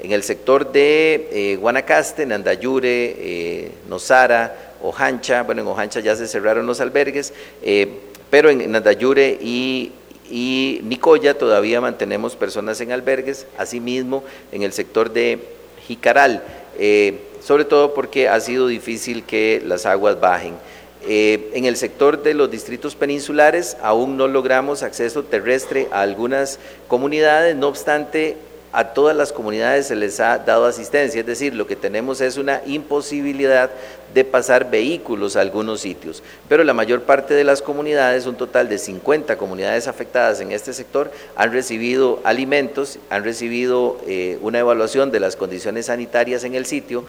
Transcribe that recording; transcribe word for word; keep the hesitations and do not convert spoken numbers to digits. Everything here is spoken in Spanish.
En el sector de eh, Guanacaste, Nandayure, eh, Nosara, Ojancha, bueno, en Ojancha ya se cerraron los albergues, eh, pero en Nandayure y y Nicoya todavía mantenemos personas en albergues, asimismo en el sector de Jicaral, eh, sobre todo porque ha sido difícil que las aguas bajen. Eh, en el sector de los distritos peninsulares aún no logramos acceso terrestre a algunas comunidades, no obstante a todas las comunidades se les ha dado asistencia, es decir, lo que tenemos es una imposibilidad de pasar vehículos a algunos sitios, pero la mayor parte de las comunidades, un total de cincuenta comunidades afectadas en este sector, han recibido alimentos, han recibido eh, una evaluación de las condiciones sanitarias en el sitio,